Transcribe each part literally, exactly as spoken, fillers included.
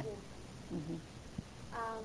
Yeah. Mm-hmm. Um,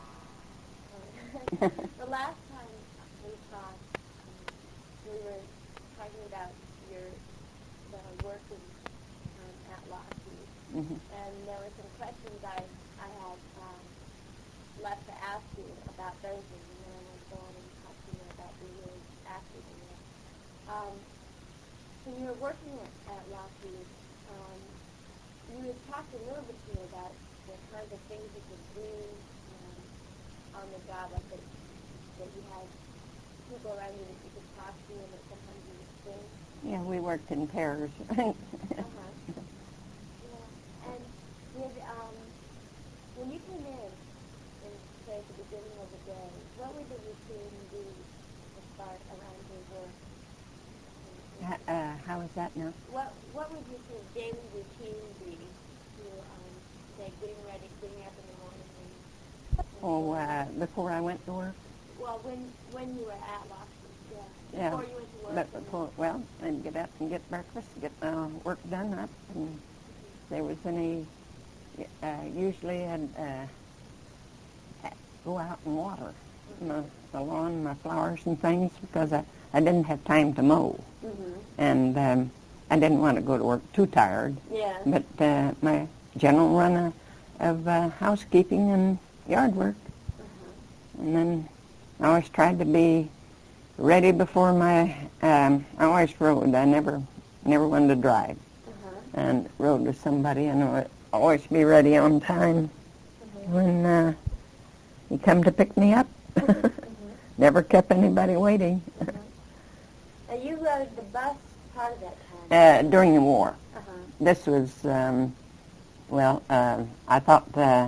the last time we talked, um, we were talking about your the working um, at Lockheed, Mm-hmm. and there were some questions I I had um, left to ask you about those, and then I went on and talked to you about the years after the war. Um, when you were working at, at Lockheed, um, you had talked a little bit to me about the kind of things you could do um, on the job, like that, that you had people around you that you could talk to, and that sometimes you would sing. Yeah, we worked in pairs. Uh-huh. Yeah. And did, um, when you came in, and say at the beginning of the day, what would the routine be to start around your work? Uh, uh, how is that now? What What would your sort of daily routine be to, um, say, getting ready, getting up in the morning? And, and Oh, uh, before I went to work? Well, when when you were at Lockheed, yeah. Yeah. Before you went to work. But before, well, I'd get up and get breakfast, get uh, work done up, and if there was any, uh, usually I'd uh, go out and water my, the lawn, my flowers and things, because I, I didn't have time to mow. Mm-hmm. And um, I didn't want to go to work too tired. Yeah. But uh, my general run of, of uh, housekeeping and yard work. Uh-huh. And then I always tried to be ready before my, um, I always rode. I never never wanted to drive. Uh-huh. And rode with somebody, and I would always be ready on time Uh-huh. when uh, he come to pick me up. Uh-huh. Never kept anybody waiting. Uh-huh. Now, you rode the bus part of that time. Uh, during the war. Uh-huh. This was, um, well, uh, I thought, uh,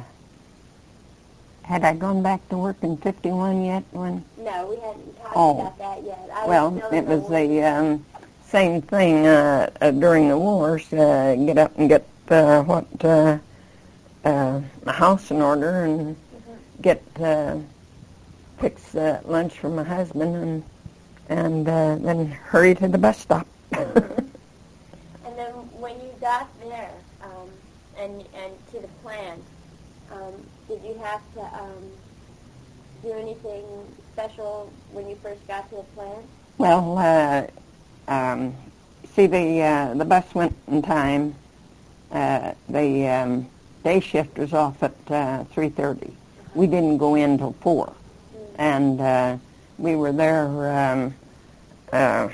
had I gone back to work in fifty-one yet? When? No, we hadn't talked Oh. about that yet. I Well, was still it in the was war. the um, same thing uh, uh, during the wars. Uh, get up and get uh, what uh, uh, my house in order, and Mm-hmm. get uh, fix uh, lunch for my husband, and and uh, then hurry to the bus stop. Mm-hmm. And then when you got there, um, and and to the plant, um, did you have to um, do anything special when you first got to the plant? Well, uh, um, see, the uh, the bus went in time. Uh, the um, day shift was off at uh, three thirty. Uh-huh. We didn't go in till four, mm-hmm. and uh, we were there. Um, uh,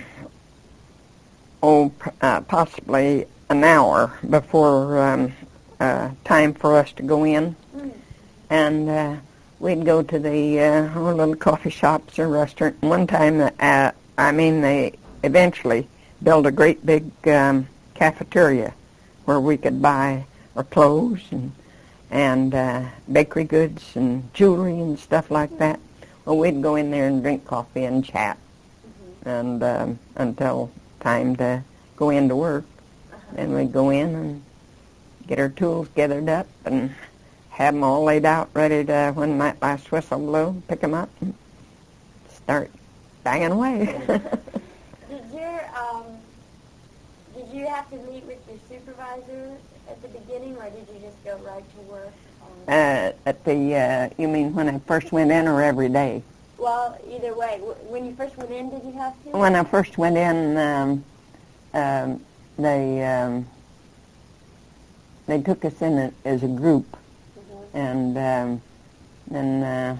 oh, uh, possibly an hour before um, uh, time for us to go in, mm-hmm. and uh, we'd go to the uh, oh, little coffee shops or restaurant. And one time, uh, I mean, they eventually built a great big um, cafeteria where we could buy our clothes and and uh, bakery goods and jewelry and stuff like mm-hmm. that. Well, we'd go in there and drink coffee and chat, mm-hmm. and um, until time to go into work. Uh-huh. Then we'd go in and get our tools gathered up and have them all laid out, ready to, when that last whistle blew, pick them up and start banging away. Did your um, did you have to meet with your supervisor at the beginning, or did you just go right to work? Um, uh, at the, uh, you mean when I first went in, or every day? Well, either way. W- when you first went in, did you have to? When I first went in, um, um, they um, they took us in a, as a group, mm-hmm. and um, then uh,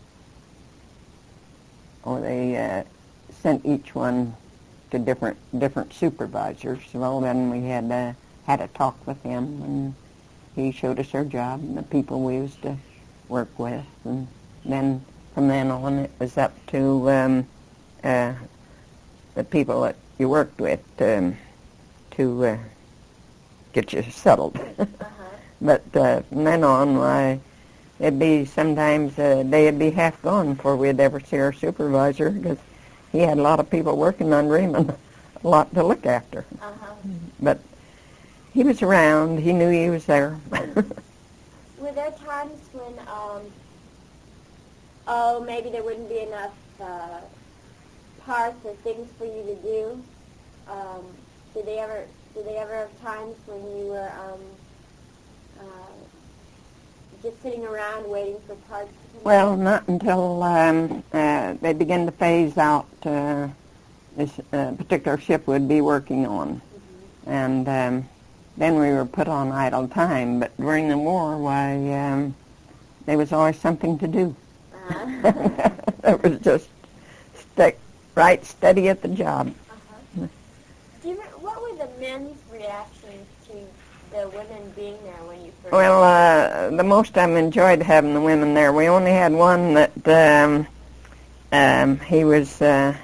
oh, they uh, sent each one to different different supervisors. Well, then we had uh, had a talk with him, and he showed us our job and the people we used to work with, and then from then on it was up to um, uh, the people that you worked with um, to uh, get you settled. Uh-huh. But uh, from then on, why, it'd be sometimes a day would be half gone before we'd ever see our supervisor, because he had a lot of people working under him and a lot to look after. Uh-huh. But he was around. He knew he was there. Were there times when, um, oh, maybe there wouldn't be enough uh, parts or things for you to do? Um, did they ever? Did they ever have times when you were um, uh, just sitting around waiting for parts to come Well, in? not until um, uh, they began to phase out uh, this uh, particular ship would be working on. Mm-hmm. And um, then we were put on idle time. But during the war, why, um, there was always something to do. Uh-huh. It was just stick right steady at the job. Uh-huh. Do you, re- what were the men's reactions to the women being there when you first? Well, uh, the most I've enjoyed having the women there. We only had one that um, um, he was uh,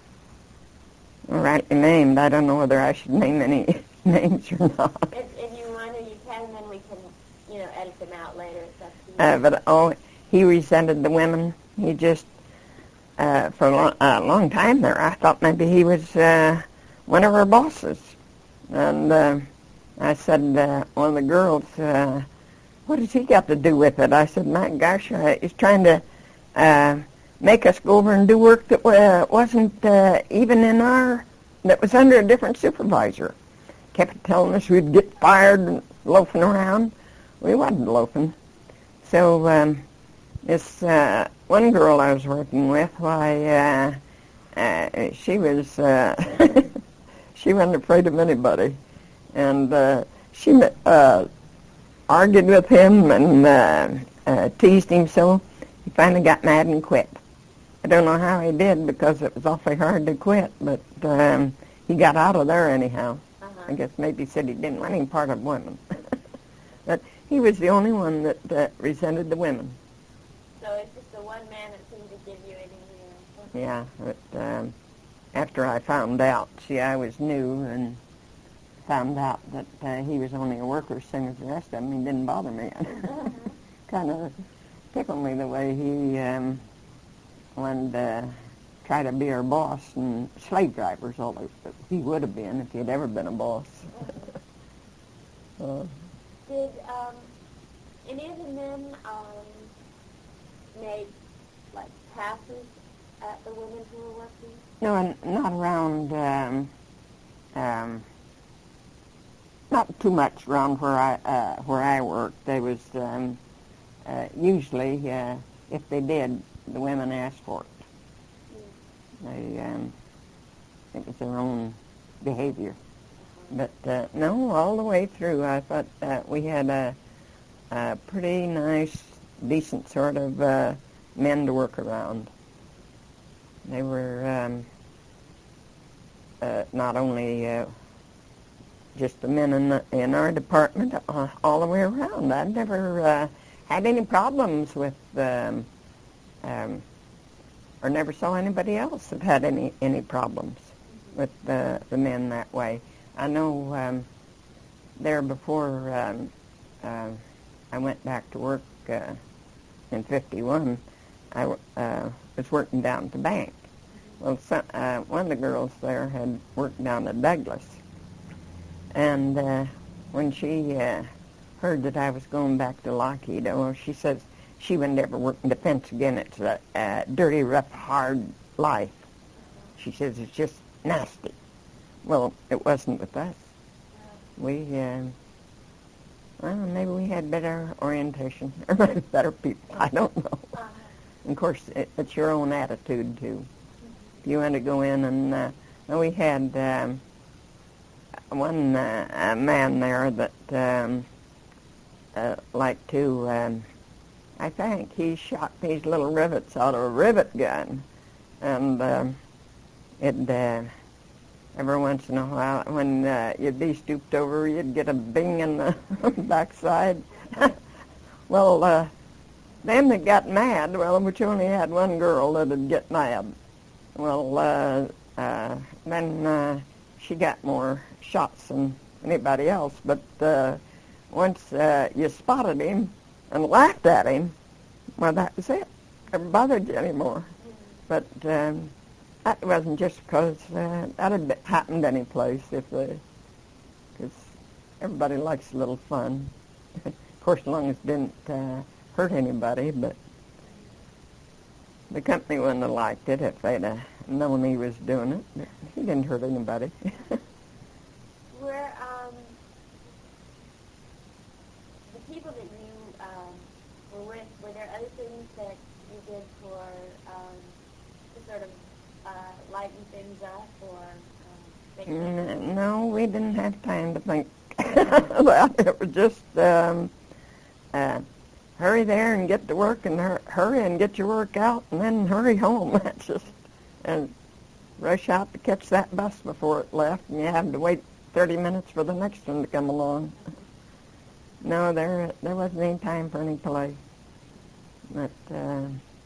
rightly named. I don't know whether I should name any names or not. If, if you want to, you can, and then we can, you know, edit them out later. It's up to you. Uh, but oh, he resented the women. He just uh, for a long, uh, long time there, I thought maybe he was uh, one of our bosses. And uh, I said, uh, one of the girls, uh, what has he got to do with it? I said, my gosh, uh, he's trying to uh, make us go over and do work that uh, wasn't uh, even in our, that was under a different supervisor. Kept telling us we'd get fired and loafing around. We wasn't loafing. So um, this uh, one girl I was working with, why, uh, uh, she was, uh, she wasn't afraid of anybody. And uh, she uh, argued with him and uh, uh, teased him so he finally got mad and quit. I don't know how he did because it was awfully hard to quit, but um, he got out of there anyhow. Uh-huh. I guess maybe he said he didn't want any part of women. But he was the only one that uh, resented the women. So it's just the one man that seemed to give you any, you know. Yeah, but um, after I found out, see, I was new and found out that uh, he was only a worker, same as the rest of them. He didn't bother me. Kind of tickled me the way he um, wanted to try to be our boss and slave drivers, although he would have been if he had ever been a boss. uh, Did um, any of the men um, make, like, passes at the women who were working? no, and not around, um, um, not too much around where I uh, where I worked. There was um, uh, usually, uh, if they did, the women asked for it. Mm. They, um, it was their own behavior. But uh, no, all the way through, I thought uh, we had a, a pretty nice, decent sort of uh, men to work around. They were um, uh, not only uh, just the men in, the, in our department, uh, all the way around. I never uh, had any problems with, um, um, or never saw anybody else that had any, any problems with the, the men that way. I know um, there before um, uh, I went back to work uh, in fifty-one, I uh, was working down at the bank. Well, some, uh, one of the girls there had worked down at Douglas. And uh, when she uh, heard that I was going back to Lockheed, well, she says she would never work in defense again. It's a, a dirty, rough, hard life. She says it's just nasty. Well, it wasn't with us. We, uh, well, maybe we had better orientation, or maybe better people. I don't know. Of course, it, it's your own attitude, too. If you want to go in and, uh, well, we had um, one uh, a man there that um, uh, liked to, um, I think, he shot these little rivets out of a rivet gun. And um, it... Uh, Every once in a while, when uh, you'd be stooped over, you'd get a bing in the backside. Well, uh, them that got mad, well, which only had one girl that'd get mad. Well, uh, uh, then uh, she got more shots than anybody else. But uh, once uh, you spotted him and laughed at him, well, that was it. Never bothered you anymore. But... Um, That wasn't just because uh, that had happened any place, if because everybody likes a little fun. Of course, as long as it didn't uh, hurt anybody, but the company wouldn't have liked it if they'd have known he was doing it. But he didn't hurt anybody. Were um, the people that you um, uh, lighten things up or um, make things... N- No, we didn't have time to think that. It was just um, uh, hurry there and get to work, and hur- hurry and get your work out, and then hurry home. That's just, and rush out to catch that bus before it left, and you have to wait thirty minutes for the next one to come along. No, there there wasn't any time for any play. But uh,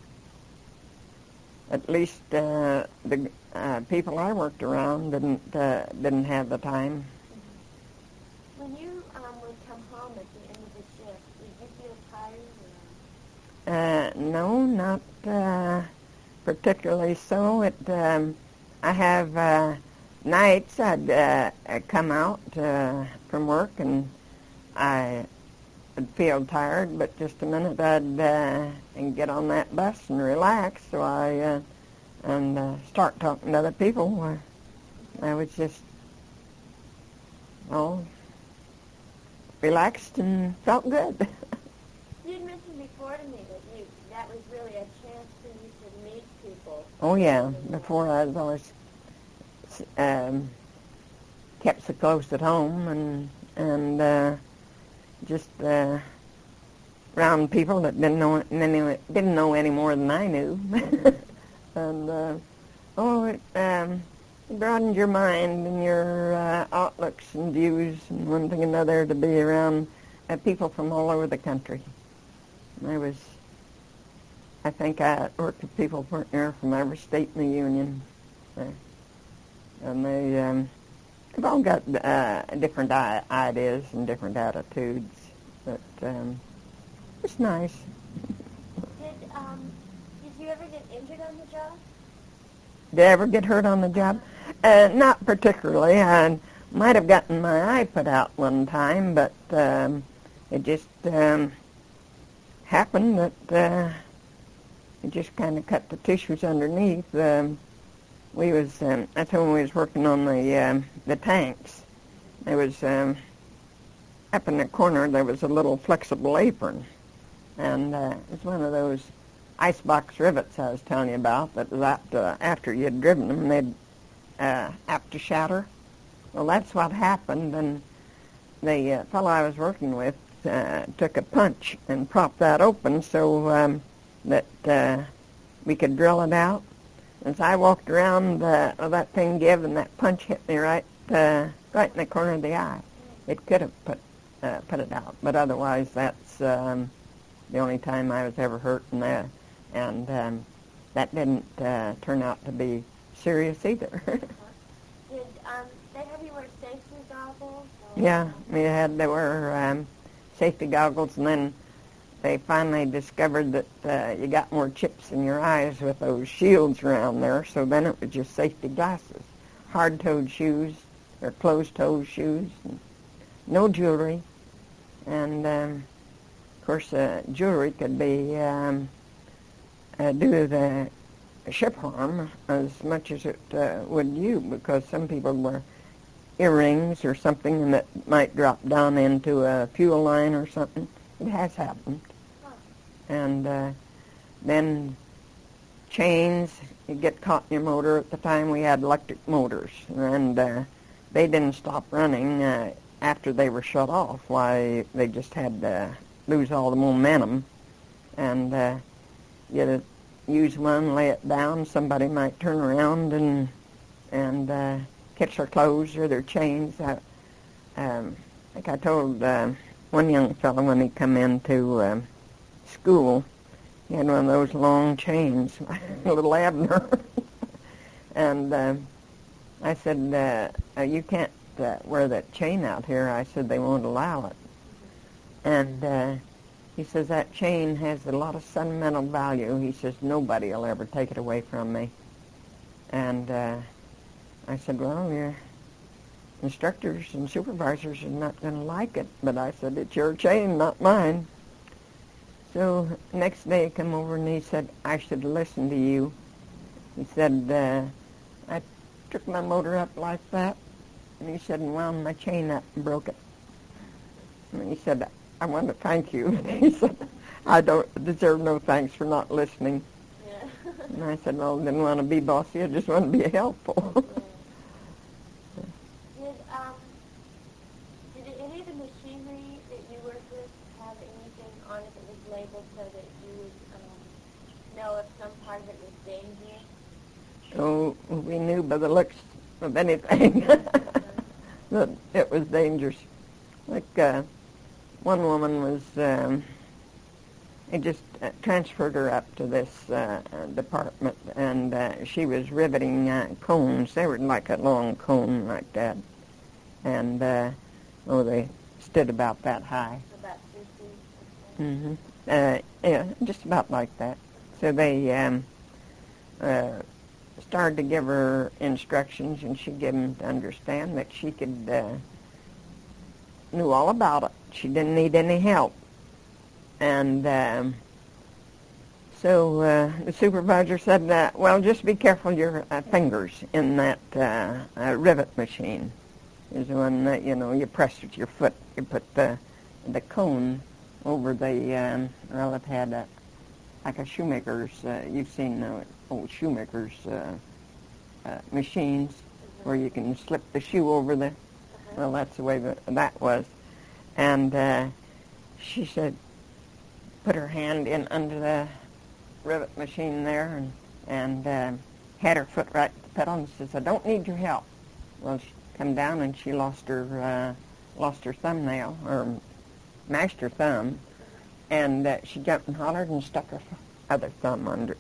at least uh, the uh, people I worked around didn't uh, didn't have the time. When you um, would come home at the end of the shift, did you feel tired? Or? Uh, no, not uh, particularly so. It um, I have uh, nights I'd uh, come out uh, from work and I would feel tired, but just a minute I'd uh, and get on that bus and relax. So I uh, and uh, start talking to other people. Uh, I was just all relaxed and felt good. You had mentioned before to me that you that was really a chance for you to meet people. Oh yeah, before I was always um, kept so close at home and and uh, just uh, around people that didn't know any, didn't know any more than I knew, and uh, oh, it um, broadened your mind and your uh, outlooks and views and one thing and another to be around uh, people from all over the country. I was, I think I worked with people from, you know, from every state in the Union. Uh, and they, um, they've all got uh, different I- ideas and different attitudes. But um, it's nice. Did um, did you ever get injured on the job? Did I ever get hurt on the job? Uh, not particularly. I might have gotten my eye put out one time, but um, it just um, happened that uh, it just kind of cut the tissues underneath. Um, we was um, that's when we was working on the um, the tanks. There was um, up in the corner there was a little flexible apron, and uh, it was one of those icebox rivets I was telling you about that was apt to, after you had driven them, they'd uh, apt to shatter. Well, that's what happened, and the uh, fellow I was working with uh, took a punch and propped that open so um, that uh, we could drill it out. As I walked around, uh, well, that thing gave, and that punch hit me right, uh, right in the corner of the eye. It could have put uh, put it out, but otherwise, that's um, the only time I was ever hurt in that. And um, that didn't uh, turn out to be serious either. Did um, they have you wear safety goggles? Or? Yeah, we had they were um, safety goggles, and then they finally discovered that uh, you got more chips in your eyes with those shields around there, so then it was just safety glasses. Hard-toed shoes, or closed-toed shoes, and no jewelry. And, um, of course, uh, jewelry could be... Um, Uh, do the ship harm as much as it uh, would you, because some people wear earrings or something and that might drop down into a fuel line or something. It has happened. Huh. And uh, then chains, you get caught in your motor. At the time we had electric motors, and uh, they didn't stop running uh, after they were shut off. Why, they just had to lose all the momentum. And uh, you use one, lay it down, somebody might turn around and and uh, catch their clothes or their chains. I, um, I think I told uh, one young fellow when he come into uh, school, he had one of those long chains, little Abner. And uh, I said, uh, you can't uh, wear that chain out here. I said, they won't allow it. And uh, he says, that chain has a lot of sentimental value. He says, nobody will ever take it away from me. And uh, I said, well, your instructors and supervisors are not going to like it. But I said, it's your chain, not mine. So next day he came over and he said, I should listen to you. He said, uh, I took my motor up like that. And he said, and wound my chain up and broke it. And he said, I want to thank you. He said, I don't deserve no thanks for not listening. Yeah. And I said, well, I didn't want to be bossy. I just want to be helpful. Yeah. Did, um, did any of the machinery that you worked with have anything on it that was labeled so that you would um, know if some part of it was dangerous? Oh, we knew by the looks of anything that it was dangerous. Like uh, one woman was, um, they just uh, transferred her up to this uh, uh, department, and uh, she was riveting uh, cones. They were like a long cone like that, and uh, oh, they stood about that high. About three feet. Mm-hmm. Uh, yeah, just about like that. So they um, uh, started to give her instructions, and she gave them to understand that she could uh, knew all about it. She didn't need any help. And um, so uh, the supervisor said, uh, well, just be careful your uh, fingers in that uh, uh, rivet machine. Is when, uh, you know, you press with your foot. You put the the cone over the, um, well, it had a, like a shoemaker's, uh, you've seen uh, old shoemaker's uh, uh, machines mm-hmm. where you can slip the shoe over the, uh-huh. well, that's the way that, that was. And uh, she said, put her hand in under the rivet machine there and, and uh, had her foot right at the pedal and says, I don't need your help. Well, she come down and she lost her uh, lost her thumbnail, or mashed her thumb, and uh, she jumped and hollered and stuck her other thumb under.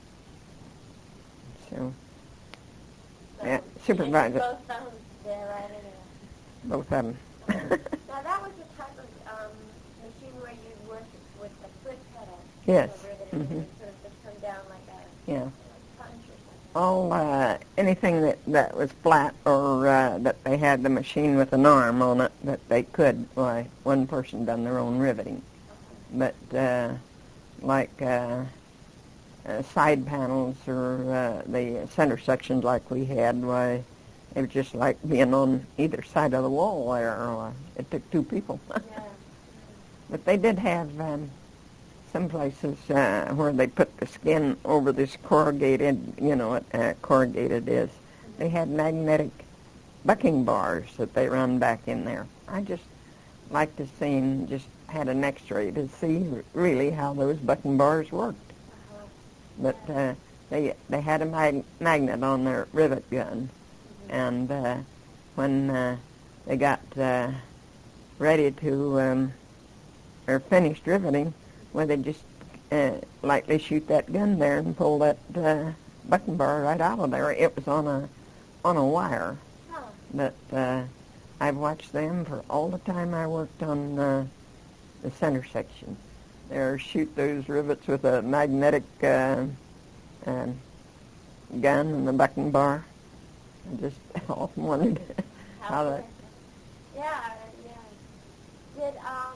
So, so yeah, supervisor. Both thumbs there, right in there. Both of them. Now that was the type of um, machine where you worked with the foot pedal. Yes. So that Mm-hmm. it would sort of just come down like a yeah. like a punch or something. All uh, anything that, that was flat or uh, that they had the machine with an arm on it that they could, why, one person done their own riveting. Uh-huh. But uh, like uh, uh, side panels or uh, the center sections like we had, why, it was just like being on either side of the wall there. Or, uh, it took two people. Yeah. But they did have um, some places uh, where they put the skin over this corrugated, you know what uh, corrugated is. They had magnetic bucking bars that they run back in there. I just like to see and just had an x-ray to see really how those bucking bars worked. Uh-huh. But uh, they they had a mag- magnet on their rivet gun. And uh, when uh, they got uh, ready to, um, or finished riveting, well, they just uh, lightly shoot that gun there and pull that uh, bucking bar right out of there. It was on a on a wire. Huh. But uh, I've watched them for all the time I worked on uh, the center section. They shoot those rivets with a magnetic uh, uh, gun and the bucking bar. I just often wondered how, how that... Yeah, yeah. Did, um,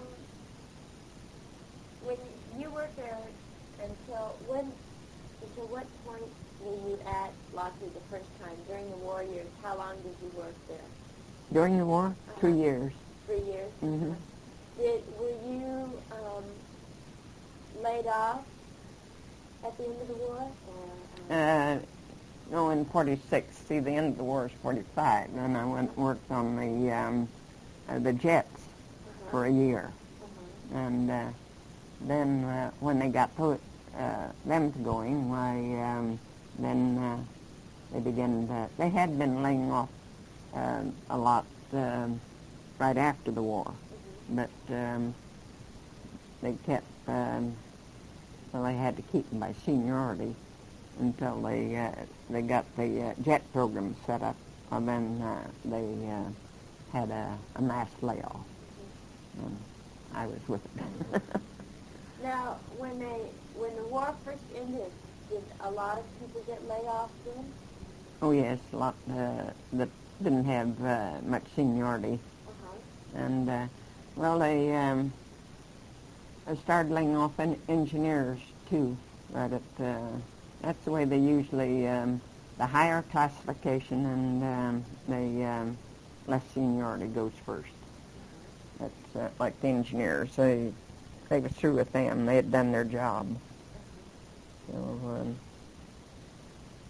when you worked there until, when, until what point were you at Lockheed the first time? During the war years, how long did you work there? During the war? Uh-huh. Three years. Three years? Mm-hmm. Did, were you, um, laid off at the end of the war? Or, um, Uh... No, in forty-six. See, the end of the war is forty-five. Then I went and worked on the um, uh, the jets uh-huh. for a year. Uh-huh. And uh, then uh, when they got to, uh, them going, why, um, then uh, they began to, they had been laying off uh, a lot um, right after the war. Uh-huh. But um, they kept, um, well, they had to keep them by seniority until they uh, they got the uh, jet program set up, and then uh, they uh, had a, a mass layoff, mm-hmm. and I was with it. Now, when they when the war first ended, did a lot of people get laid off then? Oh yes, a lot uh, that didn't have uh, much seniority, uh-huh. and uh, well, they um, they started laying off en- engineers too, right at. Uh, That's the way they usually, um, the higher classification and um, the um, less seniority goes first. That's uh, like the engineers. They, they were through with them. They had done their job. So um,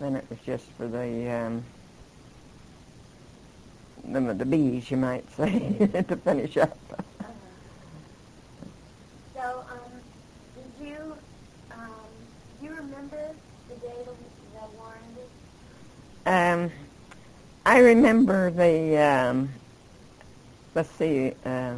Then it was just for the um, the, the bees, you might say, to finish up. Uh-huh. So, um, did you, um, do you remember the day the, the war ended? Um, I remember the, um, let's see, uh,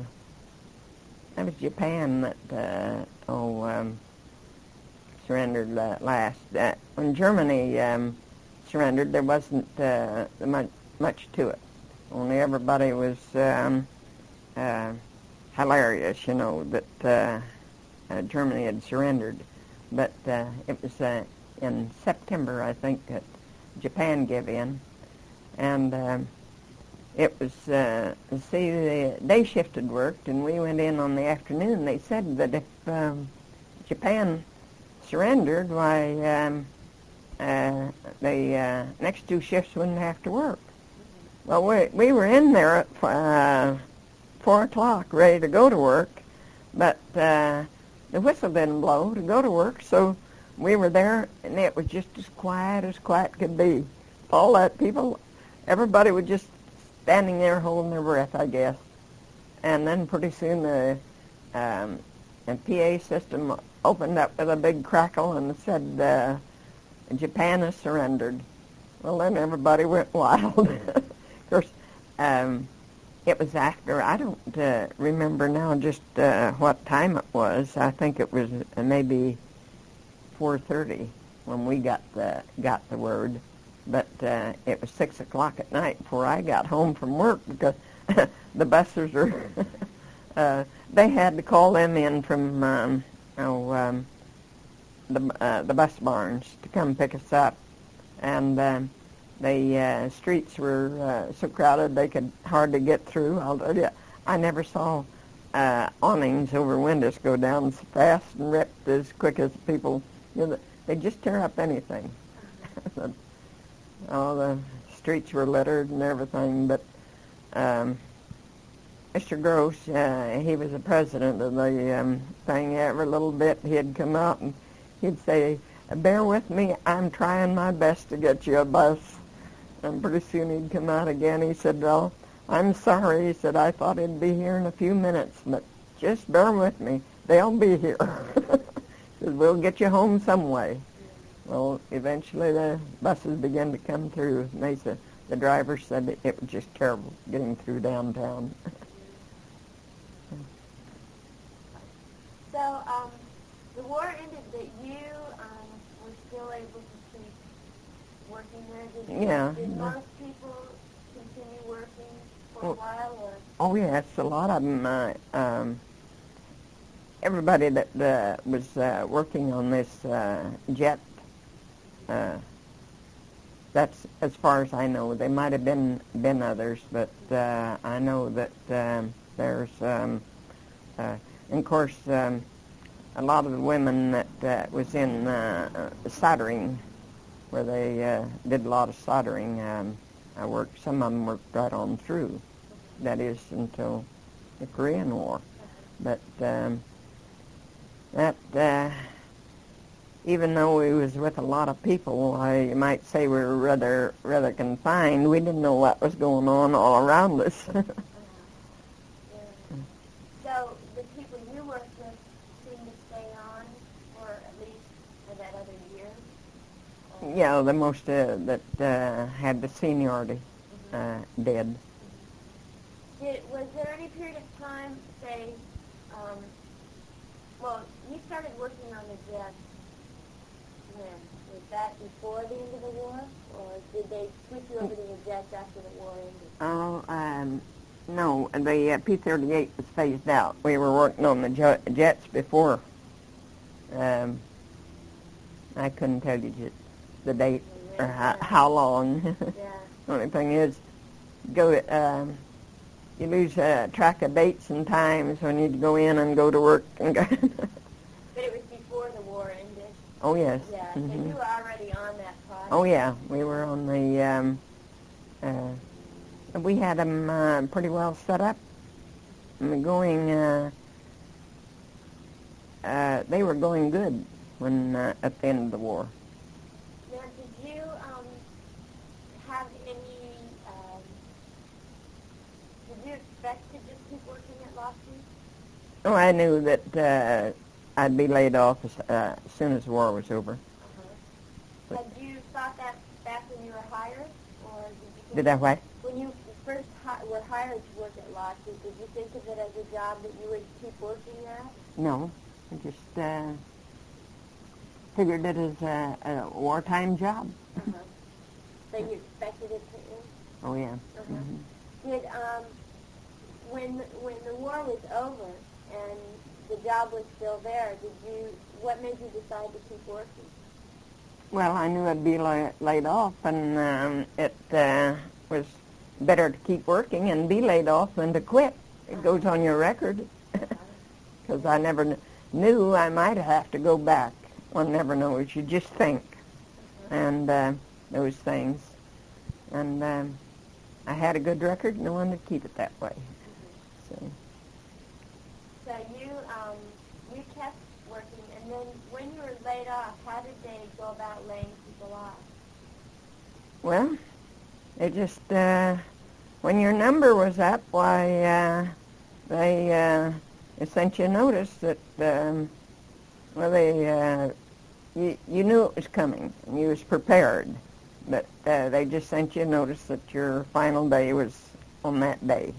that was Japan that, uh, oh, um, surrendered uh, last. Uh, when Germany um, surrendered, there wasn't uh, much, much to it. Only everybody was um, uh, hilarious, you know, that uh, uh, Germany had surrendered. But uh, it was uh, in September, I think, that Japan gave in. And um, it was, uh, see, the day shift had worked, and we went in on the afternoon. They said that if um, Japan surrendered, why um, uh, the uh, next two shifts wouldn't have to work. Well, we, we were in there at uh, four o'clock, ready to go to work, but uh, the whistle didn't blow to go to work, so we were there, and it was just as quiet as quiet could be. All that people, everybody was just standing there holding their breath, I guess. And then pretty soon the, um, the P A system opened up with a big crackle and said, uh, Japan has surrendered. Well, then everybody went wild. Of course, um, it was after, I don't uh, remember now just uh, what time it was. I think it was uh, maybe four thirty when we got the, got the word. But uh, it was six o'clock at night before I got home from work because the buses were, uh, they had to call them in from um, oh, um, the, uh, the bus barns to come pick us up. And um, the uh, streets were uh, so crowded they could hardly get through. I'll tell you, I never saw uh, awnings over windows go down so fast and ripped as quick as people, you know, they just tear up anything. All the streets were littered and everything, but um, Mister Gross, uh, he was the president of the um, thing. Every little bit he'd come out and he'd say, bear with me, I'm trying my best to get you a bus. And pretty soon he'd come out again. He said, well, I'm sorry. He said, I thought he'd be here in a few minutes, but just bear with me. They'll be here. He said, we'll get you home some way. Well, eventually the buses began to come through, and they said, the driver said it, it was just terrible getting through downtown. So, um, the war ended, but you um, were still able to keep working there? Did, yeah. Did most people continue working for well, a while? Or? Oh, yes, a lot of them. Uh, um, everybody that uh, was uh, working on this uh, jet, uh, that's as far as I know. There might have been been others, but uh, I know that um, there's, um, uh, and of course, um, a lot of the women that uh, was in uh, soldering, where they uh, did a lot of soldering. Um, I worked. Some of them worked right on through. That is until the Korean War. But um, that. Uh, Even though we was with a lot of people, I, you might say we were rather rather confined. We didn't know what was going on all around us. uh, yeah. So the people you worked with seemed to stay on for at least for that other year? Or? Yeah, the most uh, that uh, had the seniority uh, Mm-hmm. did. Did. Was there any period of time, say, um, well, you started working on the jet. When? Was that before the end of the war, or did they switch you over to the jets after the war ended? Oh, um, no, the uh, P thirty-eight was phased out. We were working on the jo- jets before. Um, I couldn't tell you just the date or how, how long. Yeah. The only thing is, go. Um, you lose uh, track of dates and times when you go in and go to work. And go But it was before the war ended. Oh, yes. Yeah, Mm-hmm. so you were already on that project. Oh, yeah. We were on the, um, uh, we had them uh, pretty well set up. And going, uh, uh, they were going good when, uh, at the end of the war. Now, did you, um, expect to just keep working at Lockheed? Oh, I knew that uh, I'd be laid off as, uh, as soon as the war was over. Uh-huh. Had you thought that back when you were hired, or did you think Did I what? when you first hi- were hired to work at Lockheed, did you think of it as a job that you would keep working at? No, I just uh, figured it as a, a wartime job. Uh-huh. So you expected it to end? Oh, yeah. Uh-huh. Mm-hmm. Did um, when when the war was over and the job was still there, did you? What made you decide to keep working? Well, I knew I'd be la- laid off, and um, it uh, was better to keep working and be laid off than to quit. It goes on your record, because I never kn- knew I might have to go back. One never knows. You just think, and uh, those things. And um, I had a good record, and I wanted to keep it that way. So, So you um, you kept working, and then when you were laid off, how did they go about laying people off? well, it just uh, when your number was up, why uh, they uh, they sent you a notice that um, well they uh, you you knew it was coming and you was prepared, but uh, they just sent you a notice that your final day was on that day.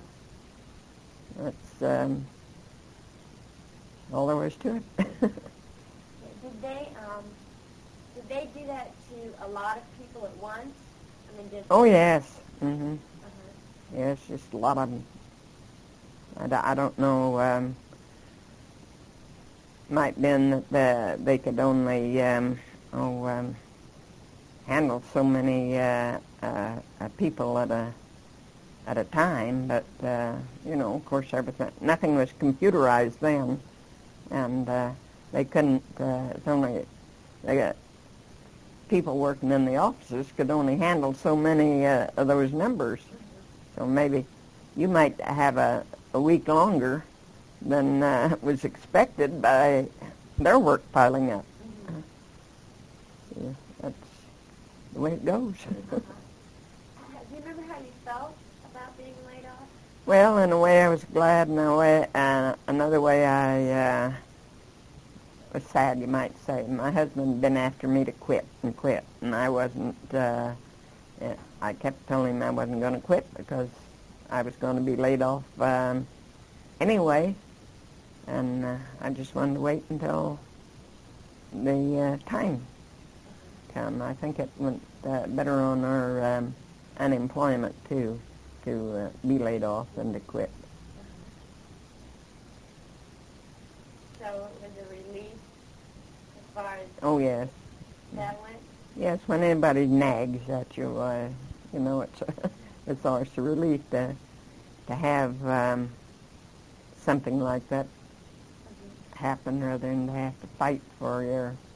That's um, all there was to it. Did they um, did they do that to a lot of people at once? I mean, did Oh yes. Mhm. uh-huh. Yes, just a lot of them. I, d- I don't know. Um, might been that the, they could only um, oh um, handle so many uh, uh, uh, people at a at a time, but uh, you know, of course, everything nothing was computerized then, and uh, they couldn't. Uh, it's only they got people working in the offices could only handle so many uh, of those numbers. So maybe you might have a, a week longer than uh, was expected by their work piling up. Mm-hmm. Yeah, that's the way it goes. Uh, do you remember how you felt about being laid off? Well, in a way I was glad, in a way, uh, another way I uh, was sad, you might say. My husband had been after me to quit and quit, and I wasn't, uh, yeah, I kept telling him I wasn't going to quit because I was going to be laid off um, anyway, and uh, I just wanted to wait until the uh, time come. I think it went uh, better on our um, unemployment, too, to uh, be laid off than to quit. So it was a relief as far as Oh, yes. that went? Yes, when anybody nags at you, uh, you know, it's it's always a relief to to have um, something like that Mm-hmm. happen rather than to have to fight for your